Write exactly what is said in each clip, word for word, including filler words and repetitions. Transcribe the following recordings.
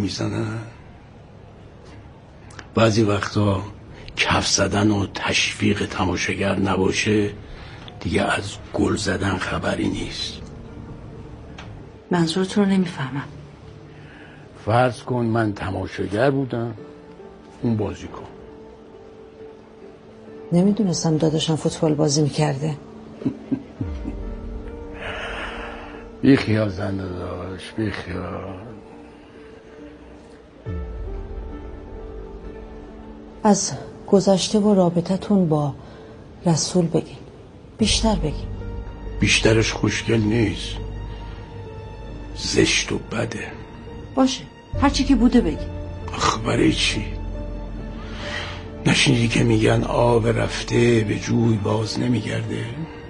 میزنن. بعضی وقتا کف زدن و تشویق تماشاگر نباشه دیگه از گل زدن خبری نیست. منظورتون رو نمیفهمم. فرض کن من تماشاگر بودم، اون بازی کن. نمیدونستم داداشم فوتبال بازی میکرده. بی خیال زنده داشت، بی خیال. از گذشته و رابطتون با رسول بگین، بیشتر بگین. بیشترش خوشگل نیست، زشت و بده. باشه هرچی که بوده بگین. آخ برای چی؟ نشنیدی که میگن آب رفته به جوی باز نمیگرده؟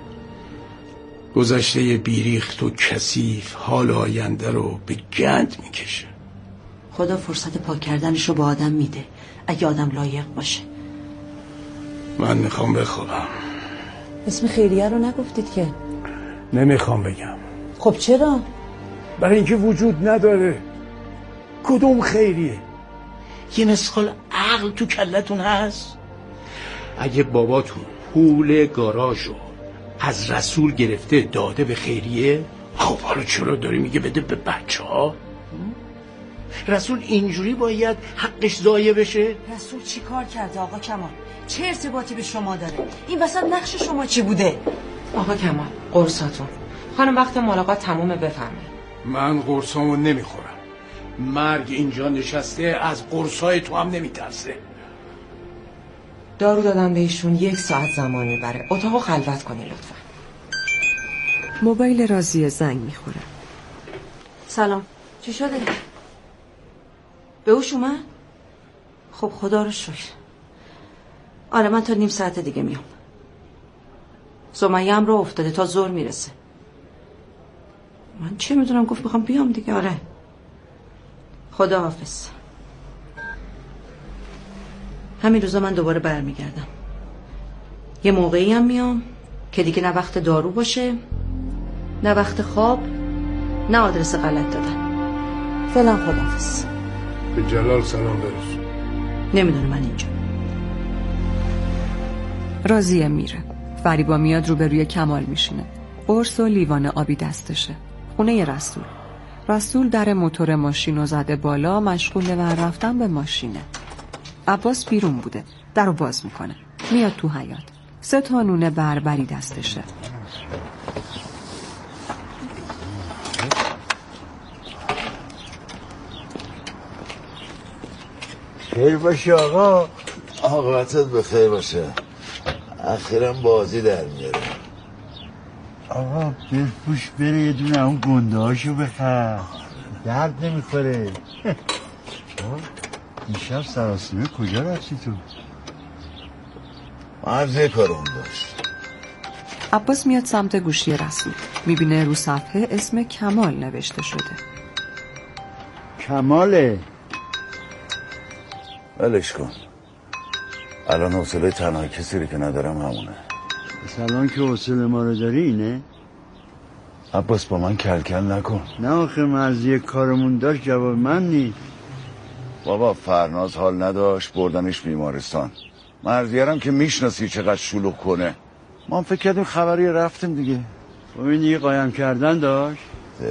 گذشته بیریخت و کثیف حال آینده رو به گند میکشه. خدا فرصت پاک کردنش رو به آدم میده اگه آدم لایق باشه. من میخوام بخوابم. اسم خیریه رو نگفتید که. نمیخوام بگم. خب چرا؟ برای اینکه وجود نداره. کدوم خیریه؟ یه مسخال عقل تو کلتون هست؟ اگه باباتون پول گاراژو از رسول گرفته داده به خیریه، خب حالا چرا داری میگه بده به بچه ها؟ رسول اینجوری باید حقش ضایع بشه؟ رسول چی کار کرده آقا کمال؟ چه ارتباطی به شما داره؟ این وسط نقش شما چی بوده؟ آقا کمال قرصاتون. خانم وقت ملاقات تمومه بفرمایید. من قرصامو نمیخورم. مرگ اینجا نشسته، از قرصای تو هم نمیترسه. دارو دادم بهشون، یک ساعت زمان میبره. اتاقو خلوت کنی لطفا. موبایل راضیه زنگ میخوره. سلام، چی شده؟ به هوش اومد؟ خب خدا رو شکر. آره من تا نیم ساعت دیگه میام. سمیه هم رو افتاده تا ظهر میرسه. من چه میدونم، گفت بخوام بیام دیگه. آره خدا حافظ. همین روزا من دوباره برمیگردم. یه موقعی هم میام که دیگه نه وقت دارو باشه، نه وقت خواب، نه آدرس غلط دادن. فعلا خدا حافظ. به جلال سلام برس. نمیدونه من اینجا. راضیه میره. فریبا میاد روبروی کمال میشینه. قرص و لیوان آبی دستشه. خونه رسول. رسول در موتور ماشینو زده بالا، مشغول ور رفتن به ماشینه. عباس بیرون بوده. درو باز میکنه. میاد تو حیاط. سه تا نونه بربری دستشه. خیر باشه آقا. عاقبتت بخیر باشه. اخیرا بازی در میاره. آقا بفروش بره یه دونه اون گنده هاشو بخر، درد نمیخوره. دیشب سراسیمه کجا رفتی تو؟ مرزه کارون داشت. عباس میاد سمت گوشی رسول. میبینه رو صفحه اسم کمال نوشته شده. کماله؟ ولش کن. الان حوصله تنها کسی رو که ندارم همونه. مثلا که حوصله ما رو داری اینه؟ عباس با من کل کل نکن. نه آخه مرزی کارمون داشت جواب من نیست. بابا فرناز حال نداشت بردنش بیمارستان. مرزیارم که میشناسی چقدر شلوغ کنه. ما هم فکر کردیم خبری رفتیم دیگه. و این دیگه قایم کردن داشت.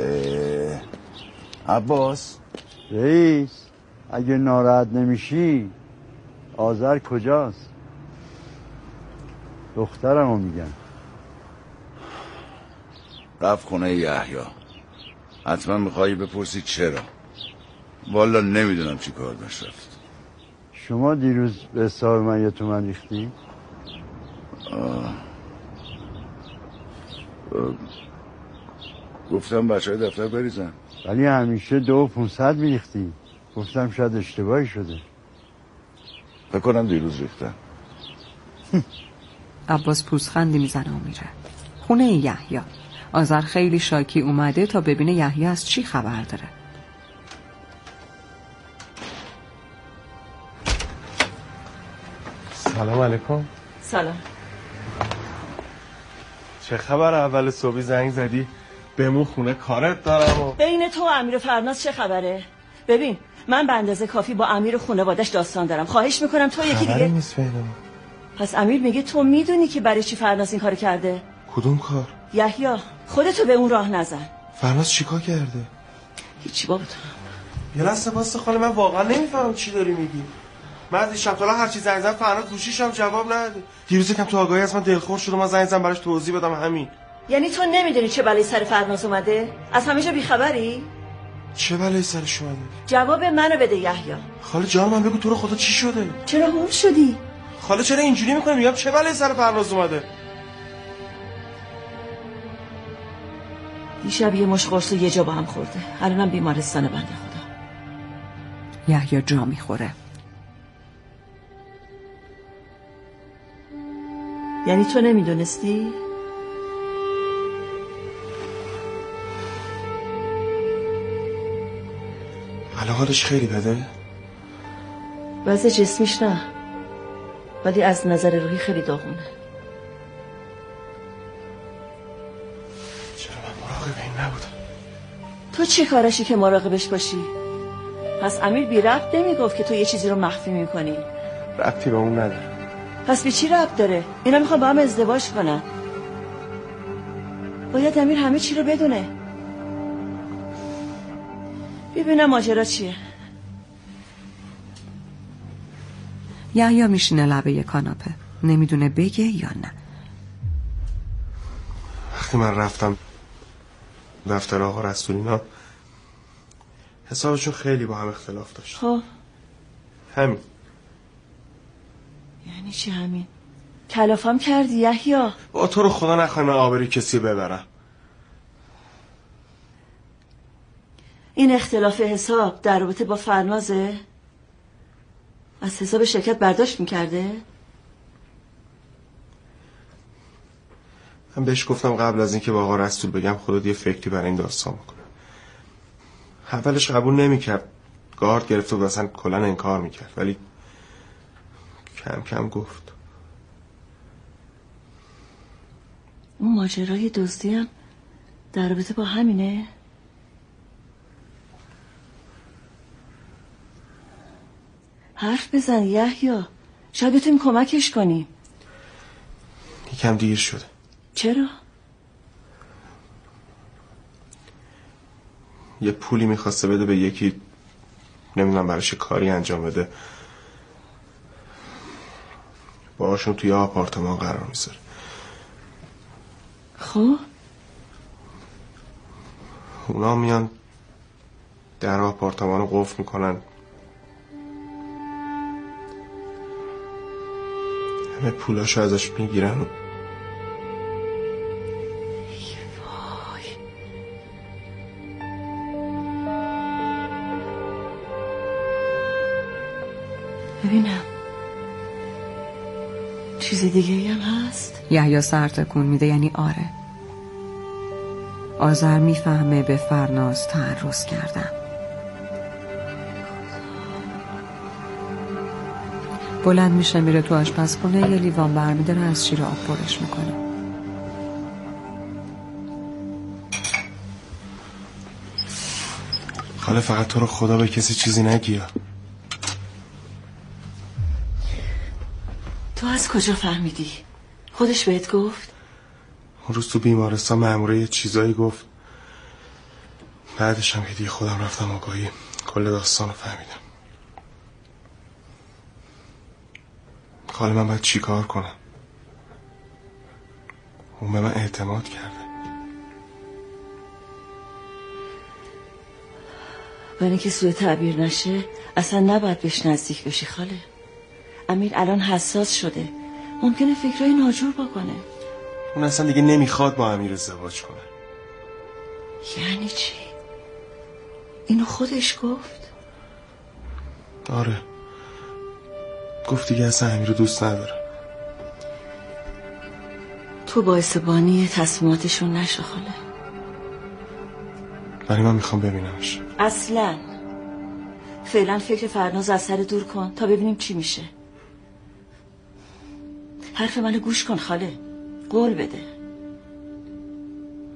عباس رئیس اگه ناراحت نمیشی آذر کجاست؟ دخترمو میگن. رفت خونه یحیی. حتما میخوایی بپرسی چرا. والا نمیدونم چی کار داشت رفت. شما دیروز به حساب من یه تومن ریختی؟ آه. آه. گفتم بچه های دفتر بریزن. ولی همیشه دو و پونصد میریختی. گفتم شاید اشتباهی شده. فکر کنم دیروز ریختم. عباس پوزخندی میزنه و میره. خونه یحیی. آذر خیلی شاکی اومده تا ببینه یحیی از چی خبر داره. سلام علیکم. سلام. چه خبر؟ اول صبحی زنگ زدی بمون خونه کارت دارم و... بین تو و امیر فرناز چه خبره؟ ببین من به اندازه کافی با امیر و خانواده‌اش داستان دارم. خواهش میکنم تو یکی دیگه. خبری نیست بینمون. پس امیر میگه تو میدونی که برای چی فرناز این کارو کرده؟ کدوم کار؟ یحیی خودتو به اون راه نزن. فرناز چیکار کرده؟ هیچی بابا. یه لحظه واسه خاله، من واقعا نمیفهمم چی داری میگی. من از شب تا هر چیز زنگ زدم فرناز گوشیشم جواب نداد. دیروز یکم تو آگاهی از من دلخور شد و من زنگ زدم براش توضیح بدم همین. یعنی تو نمیدونی چه بلایی سر فرناز اومده؟ از همه جا بیخبری؟ چه بلایی سرش اومده؟ جواب منو بده یحیی. خاله جان من بگو تو رو خدا چی شده؟ چرا هول شدی؟ خاله چرا اینجوری میکنی؟ میگم چه بلایی سر فرناز اومده؟ دیشب یه مش قرص یه جا با هم خورده. الانم بیمارستان بنده خدا. یحیی جا میخوره. یعنی تو نمیدونستی؟ الان حالش خیلی بده؟ وضع جسمیش نه، ولی از نظر روحی خیلی داغونه. چرا من مراقب این نبودم؟ تو چه کارشی که مراقبش باشی؟ پس امیر بی ربط نمیگفت که تو یه چیزی رو مخفی میکنی. ربطی به اون نداره. پس به چی ربط داره؟ اینا میخوان با هم ازدواج کنن. باید امیر همه چی رو بدونه. ببینم ماجرا چیه. یحیی میشینه لبه یه کاناپه، نمیدونه بگه یا نه. وقتی من رفتم دفتر آقا رسولینا، حسابشون خیلی با هم اختلاف داشت. خب همین. یعنی چی همین؟ کلافم کردی یحیی؟ با تو رو خدا نخوای من آبروی کسی ببرم. این اختلاف حساب در رابطه با فرنازه؟ از حساب شرکت برداشت میکرده؟ من بهش گفتم قبل از اینکه با آقا رسول بگم خودت یه فکری برای این داستان بکنه. اولش قبول نمیکرد، گارد گرفت و اصلا کلا انکار میکرد، ولی کم کم گفت. اون ماجرای دزدی هم در رابطه با همینه؟ حرف بزن یحیی، شاید بتونیم کمکش کنیم. یکم دیر شده. چرا؟ یه پولی میخواسته بده به یکی، نمیدونم براش کاری انجام بده، باهاشون توی آپارتمان قرار میذاره. خب اونا میان در آپارتمان رو قفل میکنن، همه پولاشو ازش میگیرن. ببینم چیز دیگه هم هست؟ یحیی سر تکون میده، یعنی آره. آذر میفهمه به فرناز تعرض کردن. بلند میشه میره تو آشپزخونه، یه لیوان برمیداره از شیر آب پرش میکنه. خاله فقط تو رو خدا به کسی چیزی نگی. تو از کجا فهمیدی؟ خودش بهت گفت؟ اون روز تو بیمارستان مأموره یه چیزایی گفت، بعدش هم که دیگه خودم رفتم آگاهی کل داستان رو فهمیدم. خاله من باید چی کار کنم؟ اون به من اعتماد کرده. برای اینکه سوء تعبیر نشه اصلا نباید بهش نزدیک بشی خاله. امیر الان حساس شده، ممکنه فکرای ناجور بکنه. اون اصلا دیگه نمیخواد با امیر ازدواج کنه. یعنی چی؟ اینو خودش گفت؟ آره، گفت دیگه اصلا امیر رو دوست نداره. تو باعث بانی تصمیماتشون نشو خاله. ولی من میخوام ببینمش. اصلا فعلا فکر فرناز از سر دور کن تا ببینیم چی میشه. حرف منو گوش کن خاله، قول بده.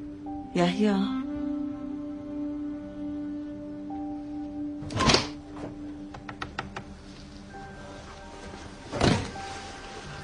یحیی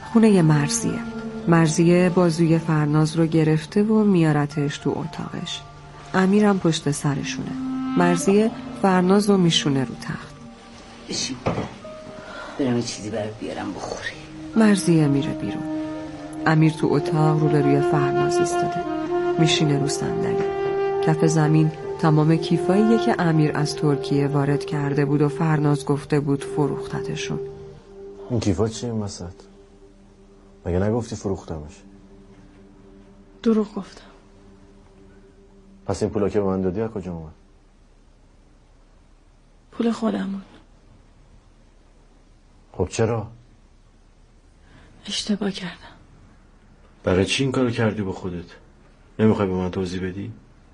خونه مرزیه. مرزیه بازوی فرناز رو گرفته و میارتش تو اتاقش. امیرم پشت سرشونه. مرزیه فرناز رو میشونه رو تخت. بشین برم یه چیزی برات بیارم بخوری. مرزیه میره بیرون. امیر تو اتاق رو به روی فرناز ایستاده. میشینه رو صندلی. کف زمین تمام کیفاییه که امیر از ترکیه وارد کرده بود و فرناز گفته بود فروختتشون. این کیفا چی این وسط؟ مگه نگفتی فروختمش؟ دروغ گفتم. پس این پولا که به من دادی از کجا اومد؟ پول خودمون. خب چرا؟ اشتباه کردم. برای چی این کارو کردی با خودت؟ نمیخوای به من توضیح بدی؟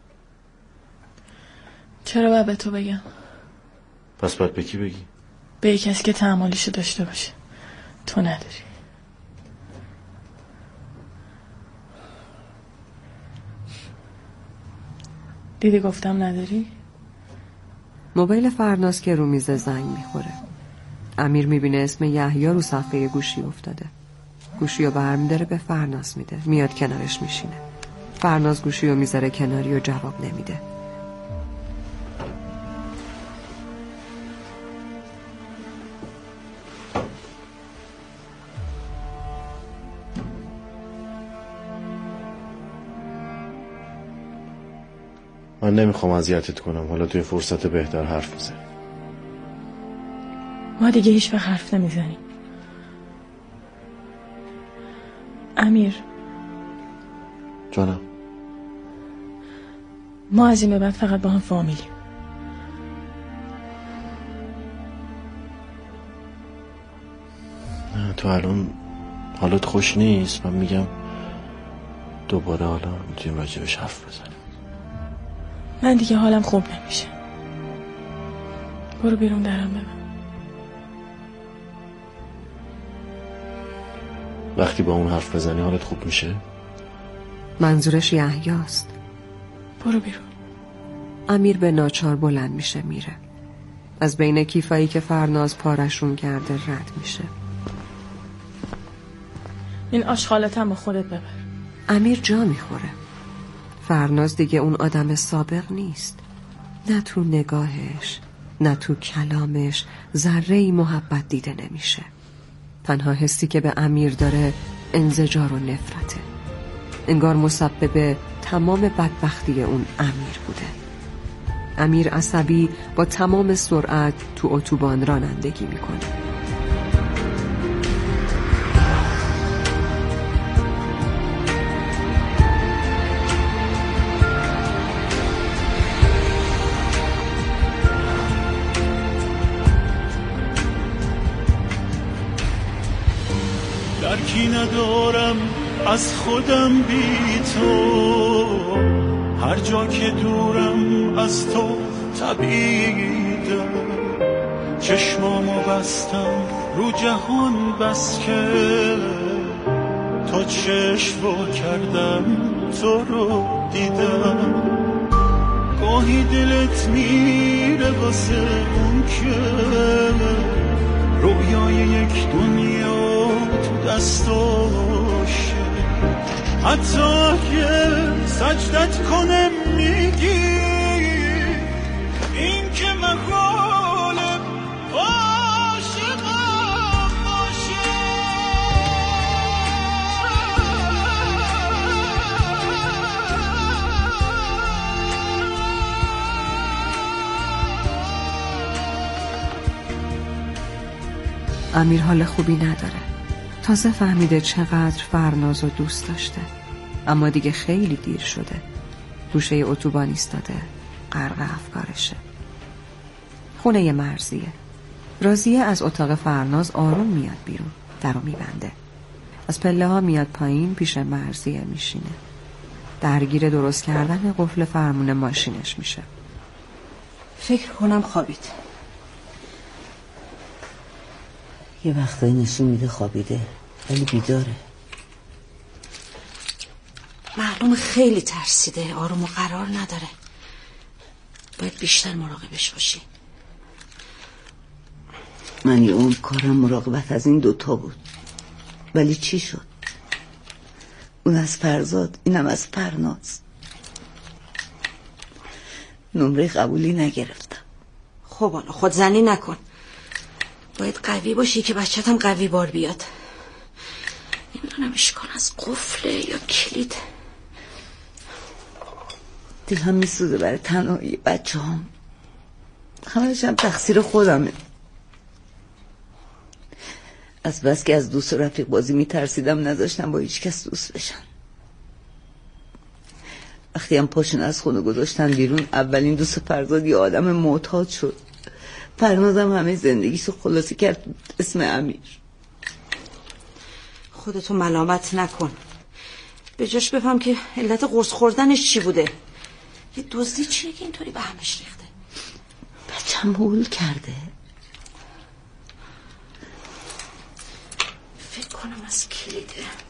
چرا باید به تو بگم؟ پس باید به کی بگی؟ به یک کسی که تحملیشو داشته باشه. تو نداری. دیدی گفتم نداری؟ موبایل فرناز که رو میز زنگ میخوره. امیر میبینه اسم یحیی رو صفحه گوشی افتاده. گوشی رو برمیداره به فرناز میده. میاد کنارش میشینه. فرناز گوشی رو میذاره کناری و جواب نمیده. من نمیخوام اذیتت کنم. حالا توی فرصت بهتر حرف بزنیم. ما دیگه هیچ وقت حرف نمیزنیم. امیر جانم. ما از این به بعد فقط با هم فامیلیم. نه تو الان حالت خوش نیست. من میگم دوباره حالا میتونیم راجبش حرف بزنیم. من دیگه حالم خوب نمیشه. برو بیرون درم ببن. وقتی با اون حرف بزنی حالت خوب میشه؟ منظورش یحیاست. برو بیرون. امیر به ناچار بلند میشه میره. از بین کیفایی که فرناز پارشون کرده رد میشه. این آشغالتم با خودت ببر. امیر جا میخوره. فرناز دیگه اون آدم سابق نیست. نه تو نگاهش نه تو کلامش ذره‌ای محبت دیده نمیشه. تنها حسی که به امیر داره انزجار و نفرته. انگار مسبب تمام بدبختی اون امیر بوده. امیر عصبی با تمام سرعت تو اتوبان رانندگی میکنه. درکی ندارم از خودم بی تو، هر جا که دورم از تو تبعیدم. چشمامو بستم رو جهان بس که تا چشم وا کردم تو رو دیدم. گاهی دلت میره واسه اون که رویای یک دنیا تو دستاشه، حتی اگه سجدت کنم میگی این که محاله عاشقم باشه. امیر حال خوبی نداره. تازه فهمیده چقدر فرناز رو دوست داشته، اما دیگه خیلی دیر شده. گوشه اتوبان ایستاده، غرق افکارشه. خونه مرزیه. راضیه از اتاق فرناز آروم میاد بیرون، درو میبنده. از پله ها میاد پایین، پیش مرزیه میشینه. درگیر درست کردن قفل فرمون ماشینش میشه. فکر کنم خوابید. یه وقتایی نشون میده خوابیده ولی بیداره. معلوم خیلی ترسیده، آروم و قرار نداره. باید بیشتر مراقبش باشی. من یه اون کارم مراقبت از این دوتا بود. ولی چی شد؟ اون از فرزاد، اینم از پرناز. نمره قبولی نگرفتم. خب حالا خود زنی نکن، باید قوی باشی که بچت هم قوی بار بیاد. نمیدونم اشکال از قفله یا کلید. دلم میسوزه برای تنهایی بچه هم. همه‌ش هم تقصیر خودمه. از بس که از دوست و رفیق بازی میترسیدم نذاشتم با هیچ کس دوست بشن. وقتی هم پاشون از خونه گذاشتن بیرون، اولین دوست فرزاد یه آدم معتاد شد. پرنازم همه زندگیشو خلاصه کرد اسم امیر. خودتو ملامت نکن، به جاش بفهم که علت قرص خوردنش چی بوده. یه دزدی چیه که اینطوری به همش ریخته؟ بچم هول کرده. فکر کنم از کلیده.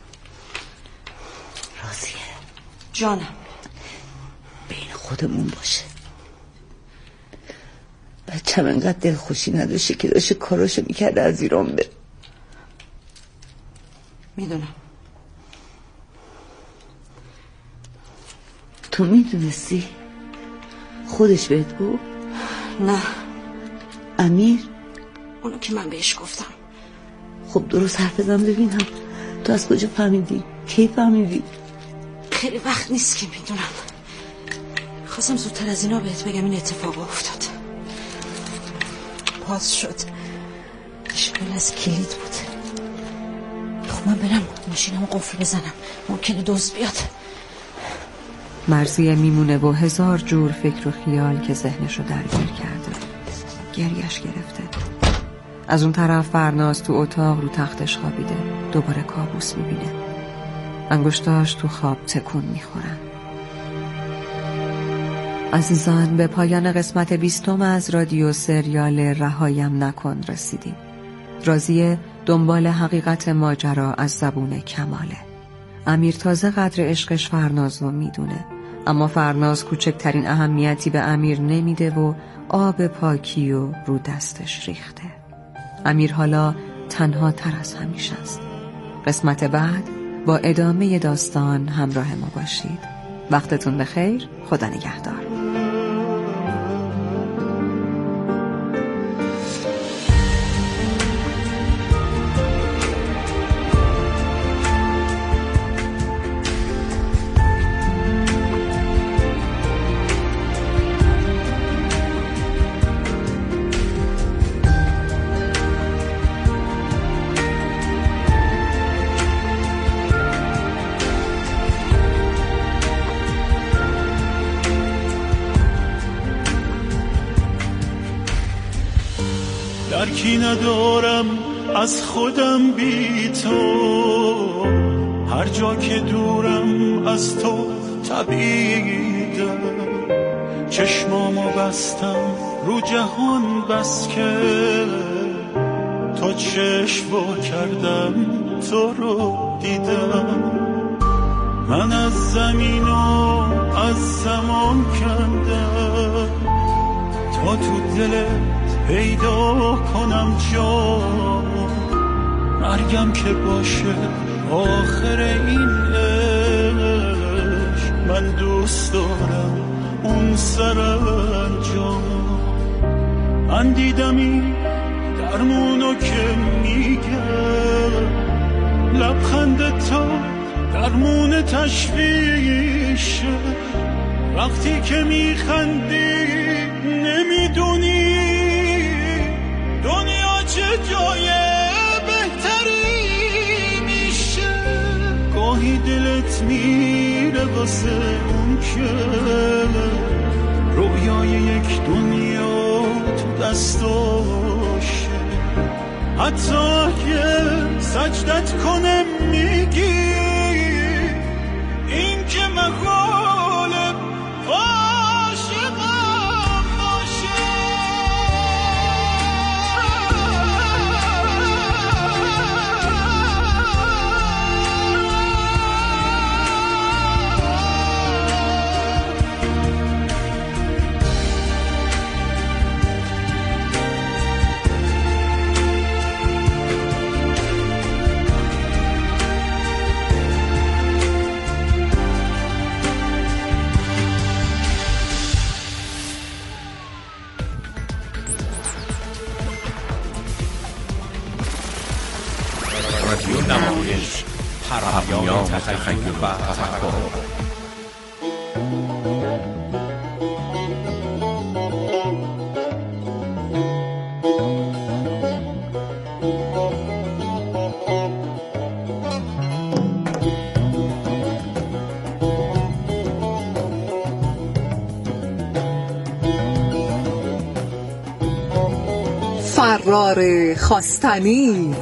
راضیه جانم، بین خودمون باشه. بچم انقدر دلخوشی نداشته که داشته کاراشو میکرده از ایران بره. میدونم. تو میدونستی؟ خودش بهت گفت؟ نه. امیر؟ اونو که من بهش گفتم. خب درست حرف بزن ببینم، تو از کجا فهمیدی؟ کی فهمیدی؟ خیلی وقت نیست که میدونم. خواستم زودتر از اینا بهت بگم این اتفاق افتاد. باز شد. اشکال از کلید بود. خب من برم ماشینمو قفل بزنم، ممکنه دزد بیاد. مرضیه میمونه و هزار جور فکر و خیال که ذهنشو درگیر کرده. گریش گرفته. از اون طرف فرناز تو اتاق رو تختش خوابیده. دوباره کابوس میبینه. انگشتاش تو خواب تکون میخورن. عزیزان، به پایان قسمت بیستم از رادیو سریال رهایم نکن رسیدیم. راضیه دنبال حقیقت ماجرا از زبون کماله. امیر تازه قدر عشقش فرناز رو میدونه، اما فرناز کوچکترین اهمیتی به امیر نمیده و آب پاکی و رو دستش ریخته. امیر حالا تنها تر از همیشه است. قسمت بعد با ادامه داستان همراه ما باشید. وقتتون بخیر. خدا نگهدار. درکی ندارم از خودم بی تو، هر جا که دورم از تو تبیدم. چشمامو بستم رو جهان بس که تا چشم وا کردم تو رو دیدم. من از زمین و از زمان کندم تا تو دلت پیدا کنم جا. مرگم که باشه آخر این عشق، من دوست دارم اون سرانجام. من دیدم این درمونو که میگه، لبخند تو درمون تشویشه. وقتی که میخندی نمیدونی دنیا چه جای بهتری میشه. گاهی دلت میره واسه اون که رویای یک دنیا تو دستاشه. حتی که سجدت کنه میگی این که مقاله عاشقم باشه. رادیو نمایش، پیام تخیل و تفکر. فرار خواستنی.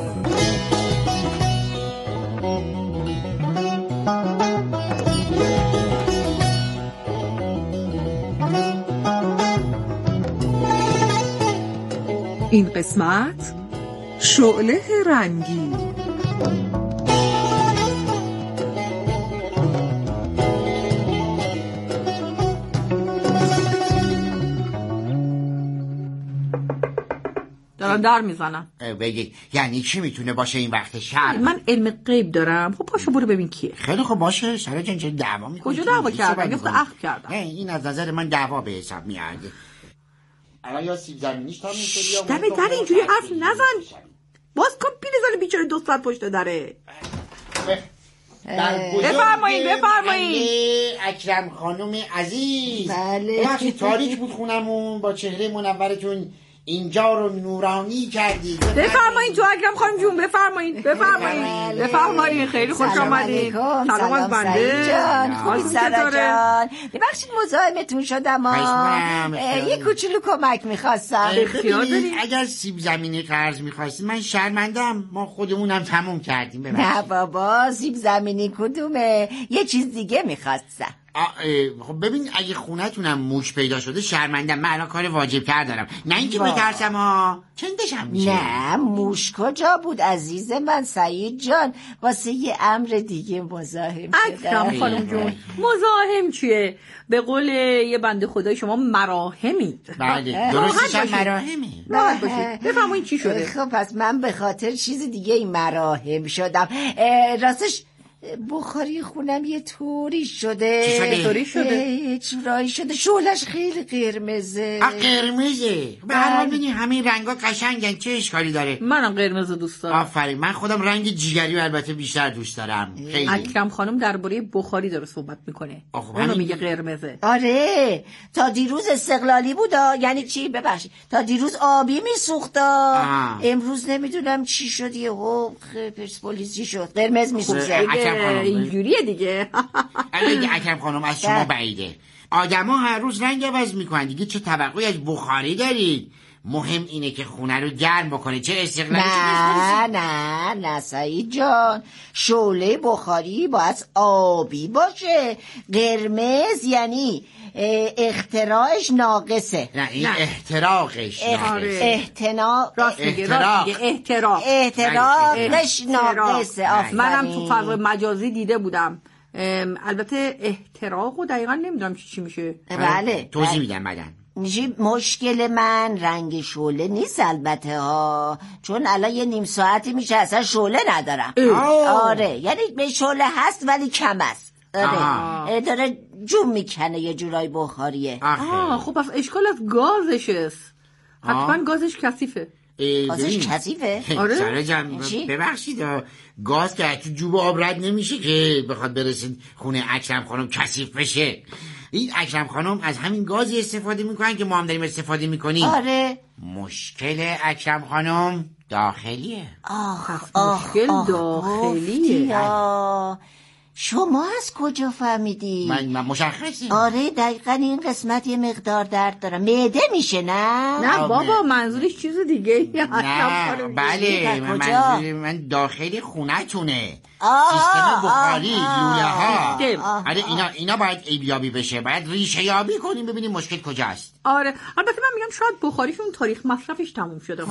این قسمت شعله رنگی. دارم در میزنم. بگی یعنی چی میتونه باشه این وقت شب؟ من علم غیب دارم. خب پاشو برو ببین کیه. خیلی خب باشه. سارا جان چه دعوا میکنی؟ کجا دعوا کردم؟ گفت عقد کردم. این از نظر من دعوا به حساب میاد. الان یا سیب زمینیش تا میشه یا دم در اینجوری حرف نزن. باز کن پیرزن بیچاره دو ساعت پشت داره. بفرمایید بفرمایید. اکرم خانم عزیز. بله. وقتی تاریک بود خونمون با چهره منورتون اینجا رو نورانی کردید. بفرمایید تو اکرم خانم جون بفرمایید بفرمایید بفرمایید. خیلی خوش آمدید. سلام از بنده جان. سارا جان ببخشید مزاحمتون شدم. یه کوچولو کمک میخواستم. اگر سیب زمینی قرض میخواستید من شرمندم. ما خودمونم تموم کردیم. نه بابا سیب زمینی کدومه؟ یه چیز دیگه میخواستم. خب ببین اگه خونتونم موش پیدا شده شرمندم. من الان کار واجب تر دارم. نه اینکه بترسم ها. چندشم میشه. نه موش کجا بود عزیز من سعید جان؟ واسه یه امر دیگه مزاحم شدم. اکرم خانم جون مزاحم چیه؟ به قول یه بنده خدای شما مراهمید. بله درستش هم مراهمی. راحت باشید. بفرمایید چی شده؟ خب پس من به خاطر چیز دیگه این مراهم شدم. راستش بخاری خونم یه طوری شده. چی شده؟ طوری شده؟ چورایی شده. شعلش خیلی قرمزه. آ قرمزه. به هر حال ببین همین رنگا قشنگن. چه اشکالی داره؟ منم قرمز دوست دارم. آفرین. من خودم رنگ جیگری و البته بیشتر دوست دارم. خیلی. اکرم خانم درباره بخاری داره صحبت میکنه. اونو میگه قرمزه. آره تا دیروز استقلالی بود. یعنی چی؟ ببخشید تا دیروز آبی میسوخت. امروز نمیدونم چی شد. یهو پرسپولیس چی شد؟ قرمز میسوزه. اینجوریه دیگه. الان اکرم خانم از شما بعیده. آدما هر روز رنگ عوض میکنن دیگه. چه توقعی از بخاری دارید؟ مهم اینه که خونه رو گرم بکنه. چه استقلالی؟ نه نه نه سعید جان شعله بخاری باید آبی باشه. قرمز یعنی اختراعش ناقصه. نه این احتراقش ناقصه. احتنا راست میگه راست میگه احتراق احتراقش ناقصه. منم تو فضای مجازی دیده بودم. البته احتراق و دقیقا نمیدونم چی چی میشه. بله توضیح میدم بعدن. مشکل من رنگ شعله نیست البته ها. چون الان یه نیم ساعتی میشه اصلا شعله ندارم. آره یعنی به شعله هست ولی کم است. آره داره جون میکنه یه جورای بخاریه. آه خب پس اشکال از گازش است. حتما گازش کثیفه. گازش کثیفه؟ آره سارا جان ببخشید گاز که تو جوب آب رد نمیشه که بخواد برسید خونه اکرم خانم کثیف بشه. این اکرم خانم از همین گازی استفاده میکنن که ما هم داریم استفاده میکنیم. آره مشکل اکرم خانم داخلیه. آخ مشکل داخلیه. شما از کجا فهمیدی؟ من, من مشخصی. آره دقیقا این قسمت یه مقدار درد دارم. معده میشه نه؟ نه بابا منظورش چیز دیگه. نه بله منظور من داخلی خونه تونه. سیستم بخاری لوله ها. آره اینا اینا باید ایبیابی بشه. باید ریشه یابی کنیم ببینیم مشکل کجاست. آره البته من میگم شاید بخاریشون تاریخ مصرفش تموم شده.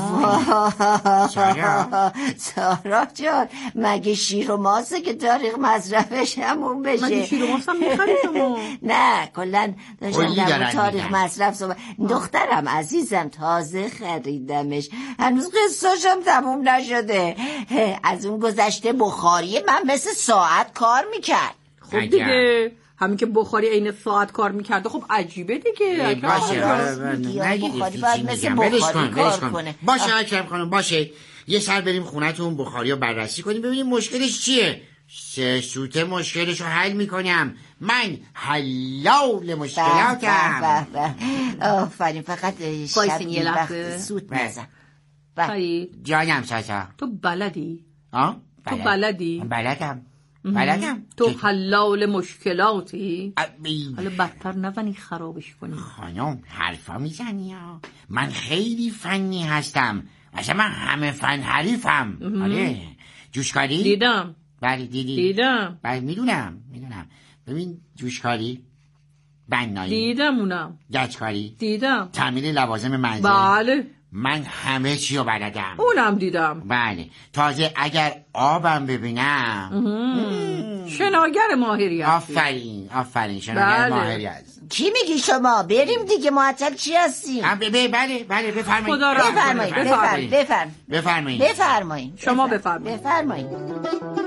سارا سارا جان مگه شیر و ماسه که تاریخ مصرفش همون بشه؟ مگه شیر و ماسه هم میخرید شما؟ نه کلن داشتم در تاریخ مصرف صحبت. دخترم عزیزم تازه خریدمش هنوز قصه‌شم تموم نشده. از اون گذشته بخاری من مثل ساعت کار میکرد. خب دیگه همین که بخاری عین ساعت کار میکرده خب عجیبه دیگه. باشه بخاری باید مثل بخاری کار کنه. باشه اکرم خانم باشه. یه سر بریم خونتون بخاری رو بررسی کنیم ببینیم مشکلش چیه. سه سوته مشکلش رو حل میکنم. من حلال مشکلاتم. آفرین. فقط شب یه لحظه سوت نزن. جانم ساسا. تو بلدی؟ آه؟ تو بلدی؟ بلدم بلدم. تو حلال مشکلاتی؟ حالا بدتر نزنی خرابش کنی. خانم حرفا میزنی ها. من خیلی فنی هستم. اصلا من همه فن حریفم. آره جوشکاری؟ دیدم. بله دیدی؟ دیدم. بله میدونم میدونم. ببین جوشکاری، بنایی، دیدم. اونم گچکاری، دیدم. تعمیر لوازم منزل، بله من همه چی رو بلدم. اونم دیدم. بله تازه اگر آبم ببینم شناگر ماهری هستی. آفرین آفرین شناگر بله. ماهری هست. چی میگی شما؟ بریم دیگه معطل چی هستیم؟ بله بله بله بفرمایید. خدا را بفرمایید بفرمایید بفرمایید بفرمایید بفرمایید شما بفرمایید. بفرمایید.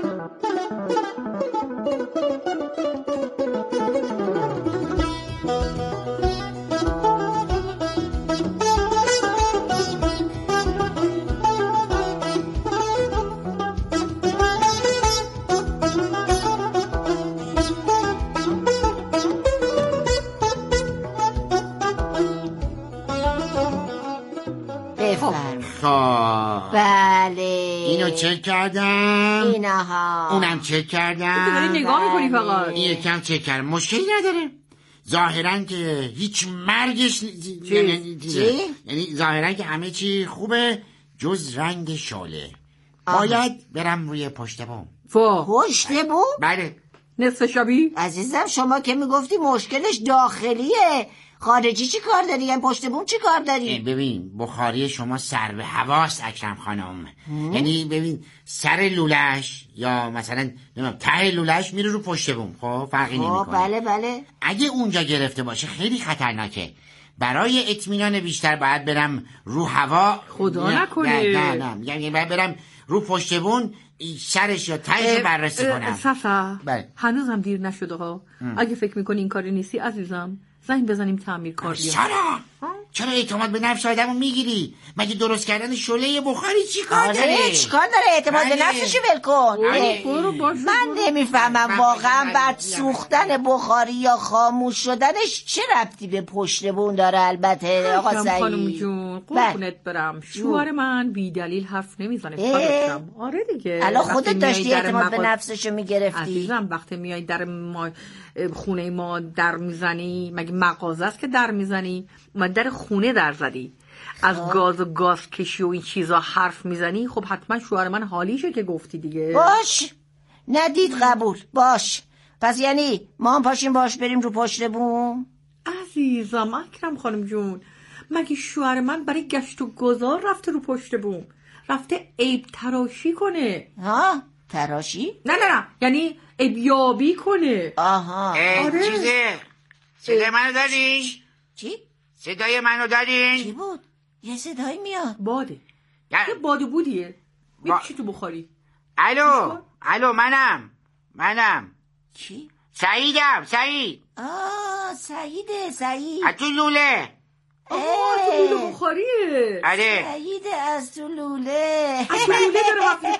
بله اینو چک کردم. اینها اونم چک کردم. تو داری نگاه میکنی فقط. این یکم چک کردم مشکلی نداره. ظاهرا که هیچ مرگش یعنی یعنی ظاهرا که همه چی خوبه جز رنگ شعله. باید برم روی پشت بوم. پشت بوم؟ بله. نصف شبی؟ عزیزم شما که میگفتی مشکلش داخلیه، خارجی چی کار داری؟ یعنی پشت بوم چی کار داری؟ ببین بخاری شما سر به هواست اکرم خانم. یعنی ببین سر لولش یا مثلا نمیدونم ته لولش میره رو پشت بوم. خب فرقی نمیکنه. بله بله. اگه اونجا گرفته باشه خیلی خطرناکه. برای اطمینان بیشتر باید برم رو هوا. خدا نکنه. نه نه نه یعنی باید برم رو پشت بوم سرش یا تهش رو بررسی کنم. صفا بله. هنوزم دیر نشده ها. اگه فکر میکنی این کاری نیستی عزیزم زنگ بزنیم تعمیر کار بیاد. سارا چرا اعتماد به نفس آدمو میگیری؟ مگه درست کردن شعله بخاری چی کار آره داره؟ چی کار داره؟ اعتماد به نفسشو ول کن. من نمیفهمم واقعا بعد سوختن بخاری یا خاموش شدنش چه ربطی به پشت بون داره. البته آقا سعید خانم جون قربونت برم شوهر من بی دلیل حرف نمیزنه. فقطم آره دیگه. الان خودت داشتی اعتماد به نفسشو میگرفتی. عزیزم وقتی میای در ما خونه ما در میزنی مگه مغازه است که در میزنی؟ ما در خونه در زدی از آه. گاز و گاز کشی و این چیزا حرف میزنی. خب حتما شوهر من حالیشه که گفتی دیگه. باش ندید قبول باش. پس یعنی ما هم پاشیم باش بریم رو پشت بوم؟ عزیزم اکرم خانم جون مگه شوهر من برای گشت و گذار رفته رو پشت بوم؟ رفته عیب تراشی کنه. ها تراشی؟ نه نه نه یعنی عیب یابی کنه. آها آره. چیزه صدای منو دارین؟ چی؟ صدای منو دارین؟ چی بود؟ یه صدایی میاد. باده. یه باده بودیه. با... چی تو بخاری؟ الو الو منم منم. چی؟ سعیدم سعید. آه سعیده سعید. از تو لوله. آه تو لوله بخاریه. آره سعیده از تو لوله. از تو لوله داره سعید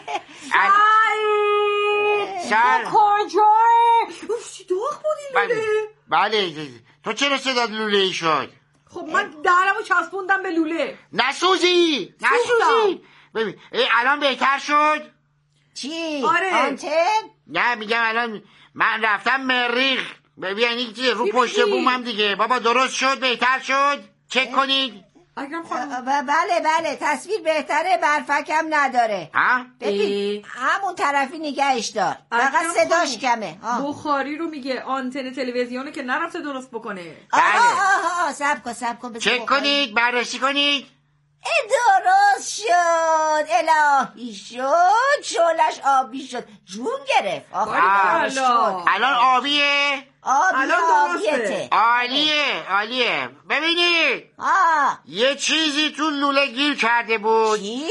سر کجایی؟ اوف چی داغ بود این لوله. بله تو چرا صدات لوله ای شد؟ خب من درمو چسبوندم به لوله. نسوزی نسوزی. ببین الان بهتر شد. چی؟ آره آنتن؟ نه میگم الان من رفتم مریخ. ببین یعنی چیه رو پشت بومم دیگه. بابا درست شد بهتر شد. چک کنید. بله بله تصویر بهتره برفکم نداره. ها؟ ببین همون طرفی نگهش دار فقط صداش کمه. بخاری رو میگه آنتن تلویزیونه که نرفته درست بکنه. آها آها آها سب کن سب کن چک کنید بررسی کنید. درست شد الهی شد شلش آبی شد جون گرفت. آخر شد الان آبیه. آبی آبیته. عالیه عالیه. ببینید آه. یه چیزی تو لوله گیر کرده بود. چی؟